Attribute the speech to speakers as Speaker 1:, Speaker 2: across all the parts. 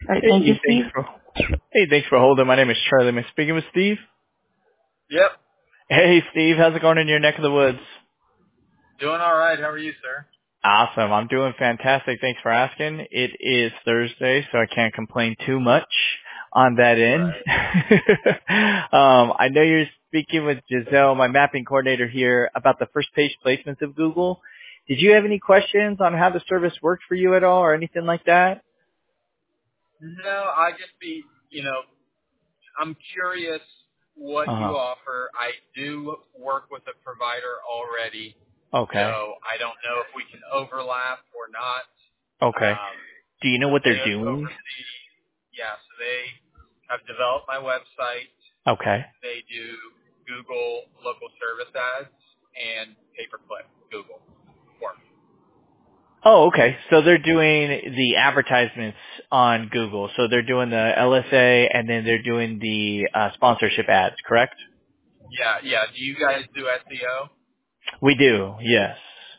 Speaker 1: All right, thank you, Steve.
Speaker 2: Thanks for holding. My name is Charlie. Am I speaking with Steve?
Speaker 3: Yep.
Speaker 2: Hey, Steve. How's it going in your neck of the woods?
Speaker 3: Doing all right. How are you, sir?
Speaker 2: Awesome. I'm doing fantastic. Thanks for asking. It is Thursday, so I can't complain too much on that end.
Speaker 3: Right.
Speaker 2: I know you're speaking with Giselle, my mapping coordinator here, about the first page placements of Google. Did you have any questions on how the service worked for you at all or anything like that?
Speaker 3: No, I just I'm curious what you offer. I do work with a provider already,
Speaker 2: Okay.
Speaker 3: so I don't know if we can overlap or not.
Speaker 2: Okay. Do you know what
Speaker 3: They
Speaker 2: they're doing?
Speaker 3: so they have developed my website.
Speaker 2: Okay.
Speaker 3: They do Google local service ads and pay-per-click Google work.
Speaker 2: Oh, okay. So they're doing the advertisements on Google. So they're doing the LSA and then they're doing the sponsorship ads, correct?
Speaker 3: Yeah. Do you guys do SEO?
Speaker 2: We do, yes.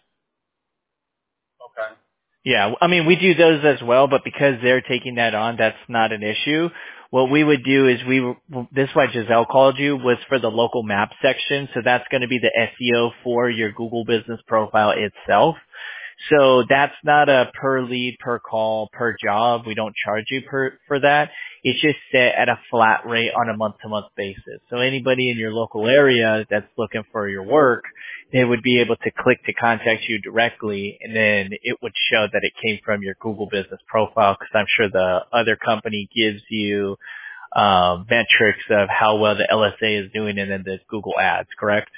Speaker 3: Okay.
Speaker 2: Yeah, I mean, we do those as well, but because they're taking that on, that's not an issue. What we would do is this is why Giselle called you, was for the local map section. So that's going to be the SEO for your Google business profile itself. So that's not a per lead, per call, per job. We don't charge you for that. It's just set at a flat rate on a month-to-month basis. So anybody in your local area that's looking for your work, they would be able to click to contact you directly, and then it would show that it came from your Google business profile, because I'm sure the other company gives you metrics of how well the LSA is doing and then the Google ads, correct?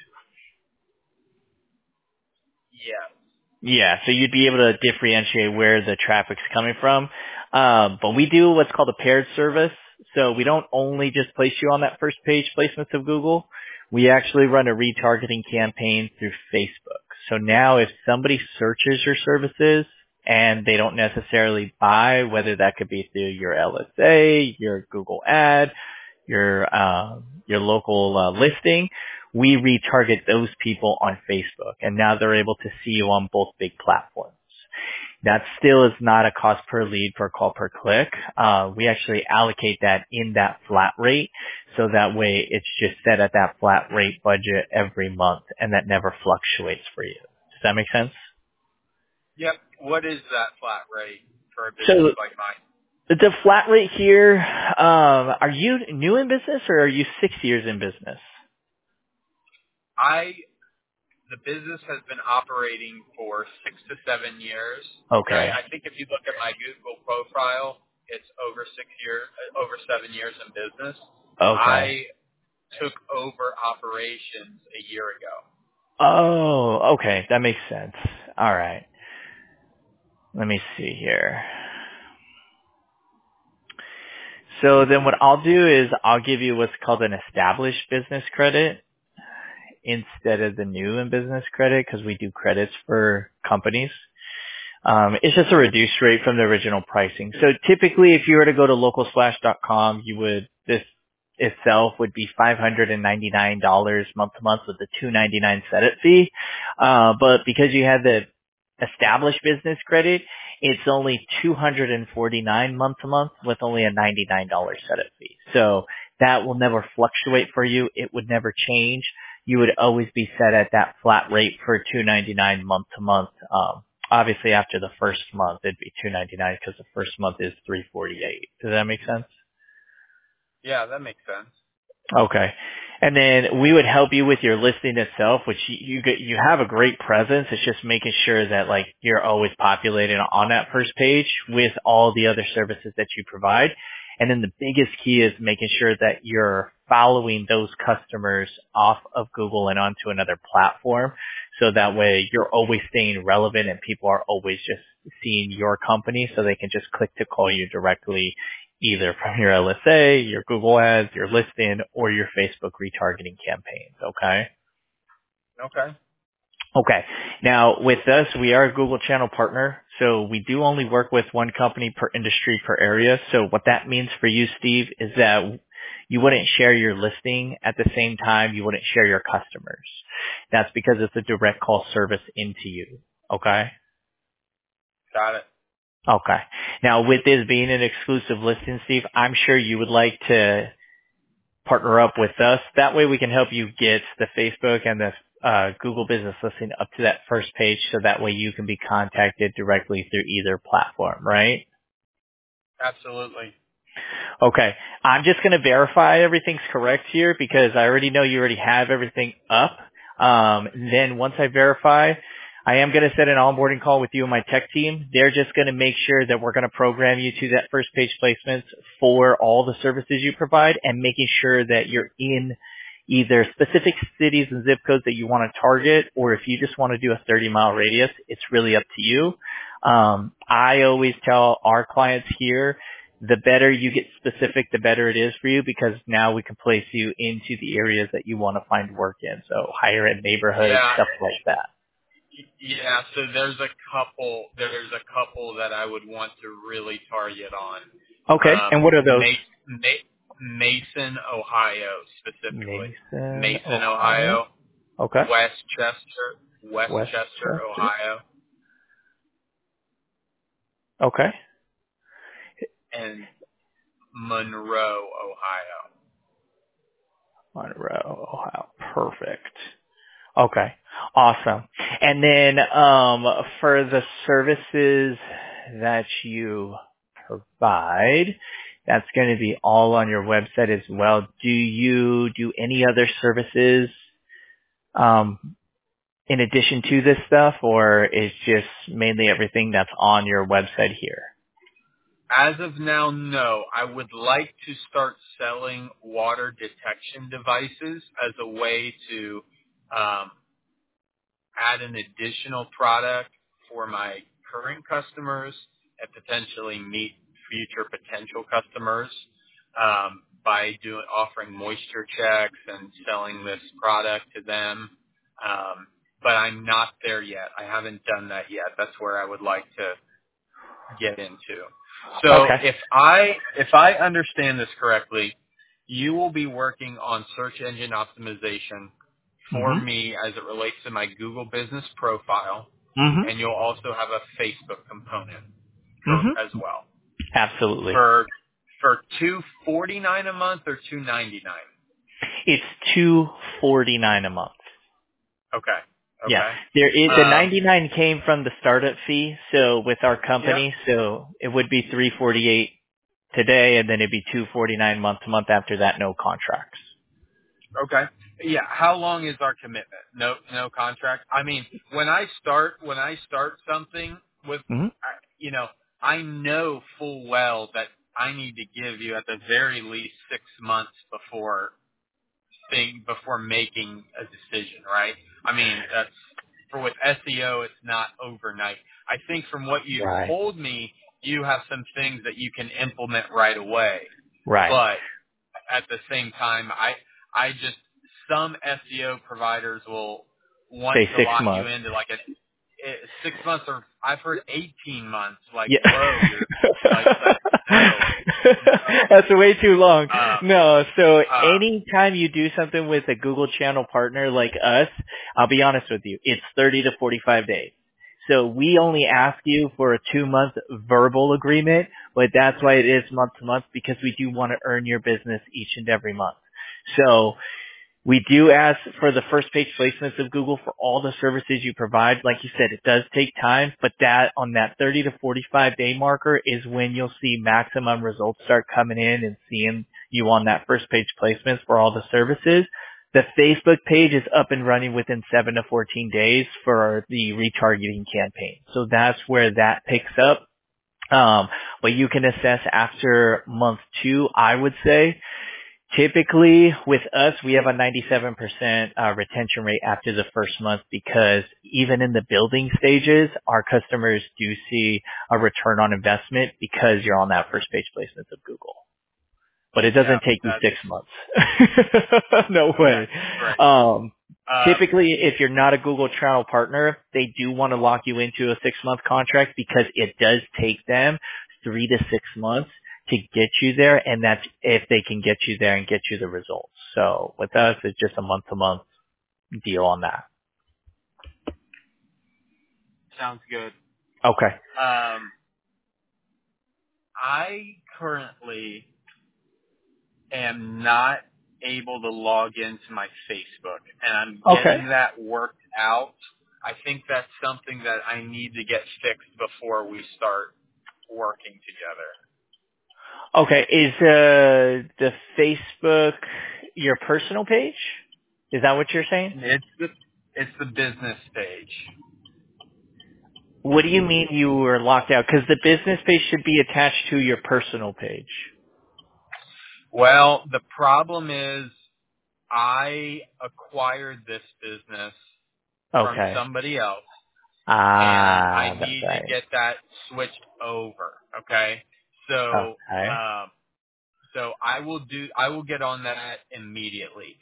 Speaker 3: Yeah.
Speaker 2: Yeah, so you'd be able to differentiate where the traffic's coming from. But we do what's called a paired service. So we don't only just place you on that first page placements of Google. We actually run a retargeting campaign through Facebook. So now if somebody searches your services and they don't necessarily buy, whether that could be through your LSA, your Google ad, your local listing, we retarget those people on Facebook, and now they're able to see you on both big platforms. That still is not a cost per lead, per call, per click. We actually allocate that in that flat rate, so that way it's just set at that flat rate budget every month, and that never fluctuates for you. Does that make sense?
Speaker 3: Yep. What is that flat rate for a business like mine?
Speaker 2: The flat rate here, are you new in business or are you 6 years in business?
Speaker 3: The business has been operating for 6 to 7 years.
Speaker 2: Okay.
Speaker 3: I think if you look at my Google profile, it's over 7 years in business.
Speaker 2: Okay.
Speaker 3: I took over operations a year ago.
Speaker 2: Oh, okay. That makes sense. All right. Let me see here. So then what I'll do is I'll give you what's called an established business credit instead of the new in business credit, because we do credits for companies. It's just a reduced rate from the original pricing. So typically if you were to go to localsplash.com, this itself would be $599 month to month with the $299 setup fee. But because you have the established business credit, it's only $249 month to month with only a $99 setup fee. So that will never fluctuate for you. It would never change. You would always be set at that flat rate for $299 month to month. Obviously after the first month it'd be $299 because the first month is $348. Does that make sense?
Speaker 3: Yeah, that makes sense.
Speaker 2: Okay. And then we would help you with your listing itself, which you have a great presence. It's just making sure that like you're always populating on that first page with all the other services that you provide. And then the biggest key is making sure that you're following those customers off of Google and onto another platform. So that way you're always staying relevant and people are always just seeing your company so they can just click to call you directly either from your LSA, your Google ads, your listing, or your Facebook retargeting campaigns, okay?
Speaker 3: Okay.
Speaker 2: Okay. Now, with us, we are a Google channel partner, so we do only work with one company per industry, per area. So what that means for you, Steve, is that you wouldn't share your listing at the same time you wouldn't share your customers. That's because it's a direct call service into you, okay?
Speaker 3: Got it.
Speaker 2: Okay. Now, with this being an exclusive listing, Steve, I'm sure you would like to partner up with us. That way we can help you get the Facebook and the Google business listing up to that first page, so that way you can be contacted directly through either platform, right?
Speaker 3: Absolutely.
Speaker 2: Okay. I'm just going to verify everything's correct here because I already know you already have everything up. Then once I verify, I am going to set an onboarding call with you and my tech team. They're just going to make sure that we're going to program you to that first page placements for all the services you provide, and making sure that you're in either specific cities and zip codes that you want to target, or if you just want to do a 30-mile radius, it's really up to you. I always tell our clients here, the better you get specific, the better it is for you, because now we can place you into the areas that you want to find work in. So higher end neighborhoods, stuff like that.
Speaker 3: Yeah, so there's a couple that I would want to really target on.
Speaker 2: Okay, and what are those?
Speaker 3: Mason, Ohio, specifically.
Speaker 2: Mason,
Speaker 3: Ohio.
Speaker 2: Okay.
Speaker 3: Westchester, Ohio.
Speaker 2: Okay.
Speaker 3: And Monroe,
Speaker 2: Ohio. Perfect. Okay. Awesome. And then for the services that you provide, that's going to be all on your website as well. Do you do any other services in addition to this stuff, or is just mainly everything that's on your website here?
Speaker 3: As of now, no. I would like to start selling water detection devices as a way to add an additional product for my current customers and potentially meet future potential customers by offering moisture checks and selling this product to them. But I'm not there yet. I haven't done that yet. That's where I would like to get into. So if I understand this correctly, you will be working on search engine optimization for me as it relates to my Google business profile, and you'll also have a Facebook component as well.
Speaker 2: Absolutely.
Speaker 3: For $249 a month or $299?
Speaker 2: It's $249 a month.
Speaker 3: Okay.
Speaker 2: Yeah, the 99 came from the startup fee. So with our company, so it would be $348 today, and then it'd be $249 month to month after that. No contracts.
Speaker 3: Okay. Yeah. How long is our commitment? No contract. I mean, when I start something with, I know full well that I need to give you at the very least 6 months before making a decision, right? I mean, with SEO, it's not overnight. I think from what you told me, you have some things that you can implement right away.
Speaker 2: Right.
Speaker 3: But at the same time, some SEO providers will want to lock you into like 6 months, or I've heard 18 months. Like, whoa, you're like no.
Speaker 2: That's way too long. No, so anytime you do something with a Google channel partner like us, I'll be honest with you, it's 30 to 45 days. So we only ask you for a 2-month verbal agreement, but that's why it is month to month, because we do want to earn your business each and every month. So we do ask for the first page placements of Google for all the services you provide. Like you said, it does take time, but that on that 30 to 45 day marker is when you'll see maximum results start coming in and seeing you on that first page placements for all the services. The Facebook page is up and running within 7 to 14 days for the retargeting campaign. So that's where that picks up. But you can assess after month 2, I would say. Typically, with us, we have a 97% retention rate after the first month, because even in the building stages, our customers do see a return on investment because you're on that first page placements of Google. But it doesn't take you 6 months. No way. Typically, if you're not a Google channel partner, they do want to lock you into a 6-month contract, because it does take them 3 to 6 months to get you there, and that's if they can get you there and get you the results. So with us, it's just a month-to-month deal on that.
Speaker 3: Sounds good.
Speaker 2: Okay.
Speaker 3: I currently am not able to log into my Facebook, and I'm
Speaker 2: Okay.
Speaker 3: getting that worked out. I think that's something that I need to get fixed before we start working together.
Speaker 2: Okay. Is the Facebook your personal page? Is that what you're saying?
Speaker 3: It's the business page.
Speaker 2: What do you mean you were locked out? Because the business page should be attached to your personal page.
Speaker 3: Well, the problem is I acquired this business from
Speaker 2: Okay.
Speaker 3: somebody else, and I
Speaker 2: That's
Speaker 3: need to
Speaker 2: right.
Speaker 3: get that switched over. Okay, so
Speaker 2: Okay.
Speaker 3: I will get on that immediately.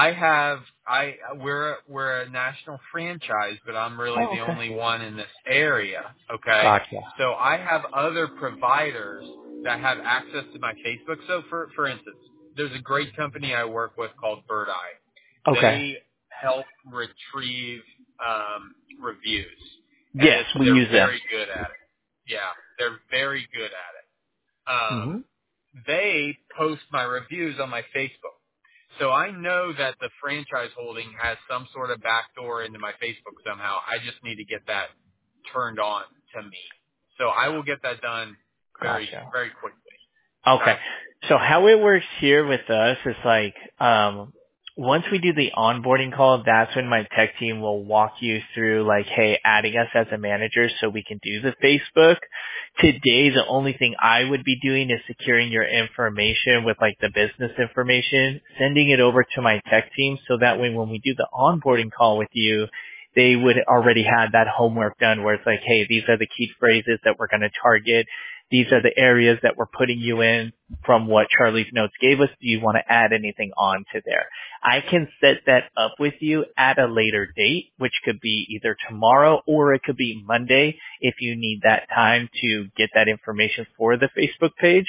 Speaker 3: We're a national franchise, but I'm really
Speaker 2: Oh,
Speaker 3: the
Speaker 2: okay.
Speaker 3: only one in this area. Okay,
Speaker 2: Gotcha.
Speaker 3: so I have other providers that have access to my Facebook. So for instance, there's a great company I work with called Bird Eye.
Speaker 2: Okay.
Speaker 3: They help retrieve reviews, and
Speaker 2: Yes, we
Speaker 3: they're
Speaker 2: use them.
Speaker 3: very good at it. Yeah, they're very good at it.
Speaker 2: Hmm.
Speaker 3: They post my reviews on my Facebook. So I know that the franchise holding has some sort of backdoor into my Facebook somehow. I just need to get that turned on to me. So I will get that done very,
Speaker 2: Gotcha.
Speaker 3: very quickly.
Speaker 2: Okay.
Speaker 3: Okay?
Speaker 2: So how it works here with us is like, once we do the onboarding call, that's when my tech team will walk you through like, hey, adding us as a manager so we can do the Facebook. Today, the only thing I would be doing is securing your information with like the business information, sending it over to my tech team so that way when we do the onboarding call with you, they would already have that homework done where it's like, hey, these are the key phrases that we're going to target. These are the areas that we're putting you in from what Charlie's notes gave us. Do you want to add anything on to there? I can set that up with you at a later date, which could be either tomorrow or it could be Monday if you need that time to get that information for the Facebook page.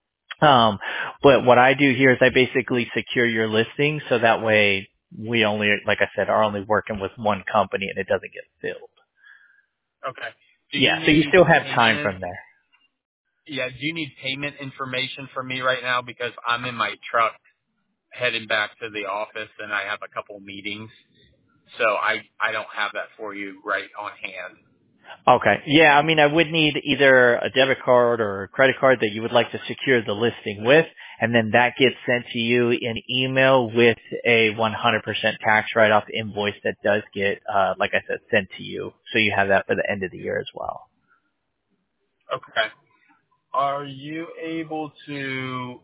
Speaker 2: But what I do here is I basically secure your listing so that way we only, like I said, are only working with one company and it doesn't get filled.
Speaker 3: Okay. Do you
Speaker 2: Yeah, so you
Speaker 3: need
Speaker 2: still have time
Speaker 3: payment?
Speaker 2: from there.
Speaker 3: Yeah, do you need payment information from me right now? Because I'm in my truck heading back to the office and I have a couple meetings. So I don't have that for you right on hand.
Speaker 2: Okay. Yeah, I mean, I would need either a debit card or a credit card that you would like to secure the listing with, and then that gets sent to you in email with a 100% tax write-off invoice that does get, like I said, sent to you. So you have that for the end of the year as well.
Speaker 3: Okay. Are you able to,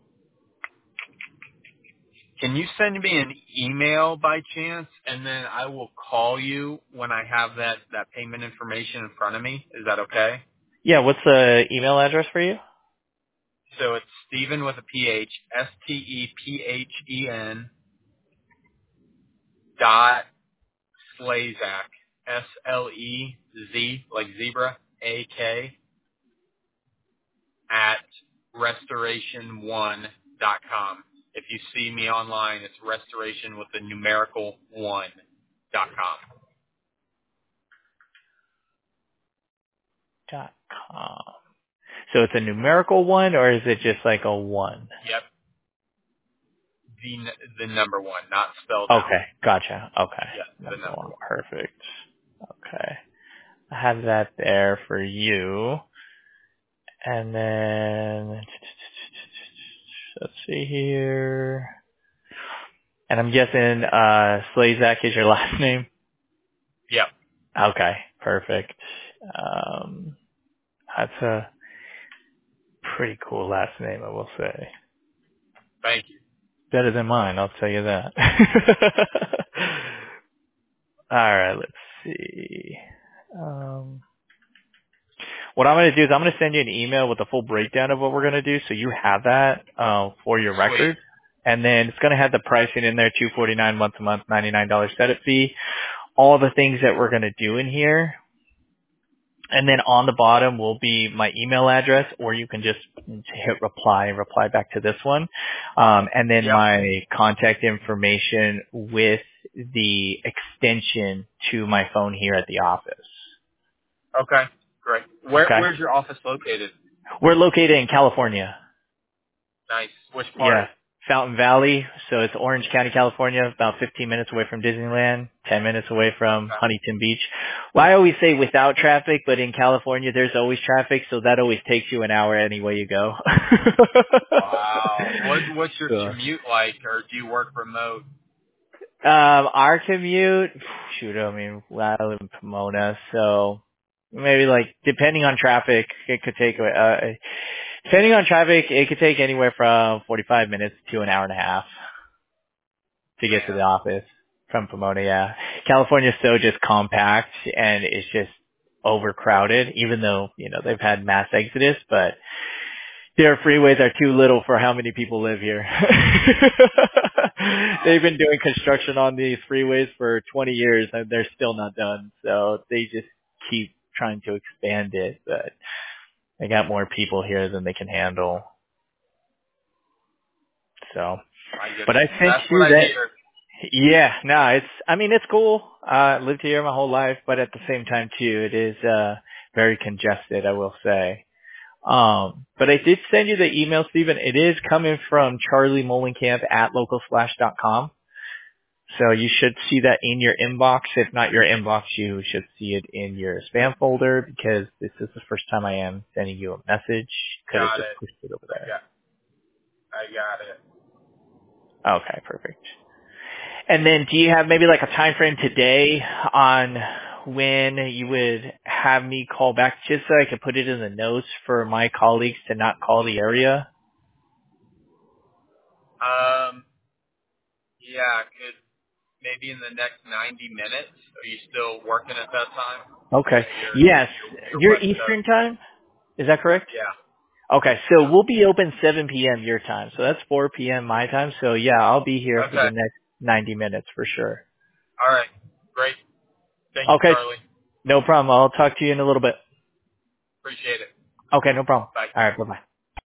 Speaker 3: can you send me an email by chance and then I will call you when I have that payment information in front of me? Is that okay?
Speaker 2: Yeah, what's the email address for you?
Speaker 3: So it's Stephen with a PH, Stephen dot Slezak, Slez, like zebra, AK, at restoration1.com. If you see me online, it's restoration with the numerical 1.com.
Speaker 2: .com. So it's a numerical one, or is it just like a one?
Speaker 3: Yep. The number one, not spelled out.
Speaker 2: Okay, gotcha. Okay,
Speaker 3: Yeah, the
Speaker 2: number
Speaker 3: number
Speaker 2: one,
Speaker 3: one.
Speaker 2: perfect. Okay, I have that there for you. And then let's see here. And I'm guessing Slazak is your last name?
Speaker 3: Yep.
Speaker 2: Okay, perfect. That's a pretty cool last name, I will say.
Speaker 3: Thank you.
Speaker 2: Better than mine, I'll tell you that. Alright, let's see. What I'm going to do is I'm going to send you an email with a full breakdown of what we're going to do so you have that for your
Speaker 3: Sweet.
Speaker 2: record. And then it's going to have the pricing in there, $249 month to month, $99 setup fee, all the things that we're going to do in here. And then on the bottom will be my email address, or you can just hit reply and reply back to this one. And then
Speaker 3: Yep.
Speaker 2: my contact information with the extension to my phone here at the office.
Speaker 3: Okay. Great.
Speaker 2: Okay.
Speaker 3: Where's your office located?
Speaker 2: We're located in California.
Speaker 3: Nice. Which part?
Speaker 2: Yeah. Fountain Valley. So it's Orange County, California, about 15 minutes away from Disneyland, 10 minutes away from
Speaker 3: Okay.
Speaker 2: Huntington Beach. Well, I always say without traffic, but in California, there's always traffic, so that always takes you an hour any way you go.
Speaker 3: Wow. What's your
Speaker 2: So,
Speaker 3: commute like, or do you work remote?
Speaker 2: our commute, shoot, I mean, I live in Pomona, so maybe like, depending on traffic, it could take, depending on traffic, it could take anywhere from 45 minutes to an hour and a half to get to the
Speaker 3: Man.
Speaker 2: office from Pomona, yeah. California's so just compact and it's just overcrowded, even though, they've had mass exodus, but their freeways are too little for how many people live here. They've been doing construction on these freeways for 20 years and they're still not done. So they just keep trying to expand it, but they got more people here than they can handle. So,
Speaker 3: My
Speaker 2: but
Speaker 3: goodness.
Speaker 2: I sent
Speaker 3: That's
Speaker 2: you
Speaker 3: what I
Speaker 2: that.
Speaker 3: hear.
Speaker 2: Yeah, no, it's cool. Lived here my whole life, but at the same time too, it is, very congested, I will say. But I did send you the email, Stephen. It is coming from Charlie Molenkamp at localsplash.com. So you should see that in your inbox. If not your inbox, you should see it in your spam folder because this is the first time I am sending you a message. Could have
Speaker 3: Got
Speaker 2: just
Speaker 3: it.
Speaker 2: pushed it over there.
Speaker 3: I got it.
Speaker 2: Okay, perfect. And then do you have maybe like a time frame today on when you would have me call back just so I can put it in the notes for my colleagues to not call the area?
Speaker 3: Yeah, could maybe in the next 90 minutes. Are you still working at that time?
Speaker 2: Okay. Yes.
Speaker 3: Your
Speaker 2: Your
Speaker 3: West
Speaker 2: Eastern
Speaker 3: Coast.
Speaker 2: time? Is that correct?
Speaker 3: Yeah.
Speaker 2: Okay. So
Speaker 3: Yeah.
Speaker 2: we'll be open 7 p.m. your time. So that's 4 p.m. my time. So yeah, I'll be here for
Speaker 3: Okay.
Speaker 2: the next 90 minutes for sure.
Speaker 3: All right. Great. Thank you,
Speaker 2: Okay.
Speaker 3: Charlie.
Speaker 2: No problem. I'll talk to you in a little bit.
Speaker 3: Appreciate it.
Speaker 2: Okay. No problem.
Speaker 3: Bye.
Speaker 2: All right. Bye-bye.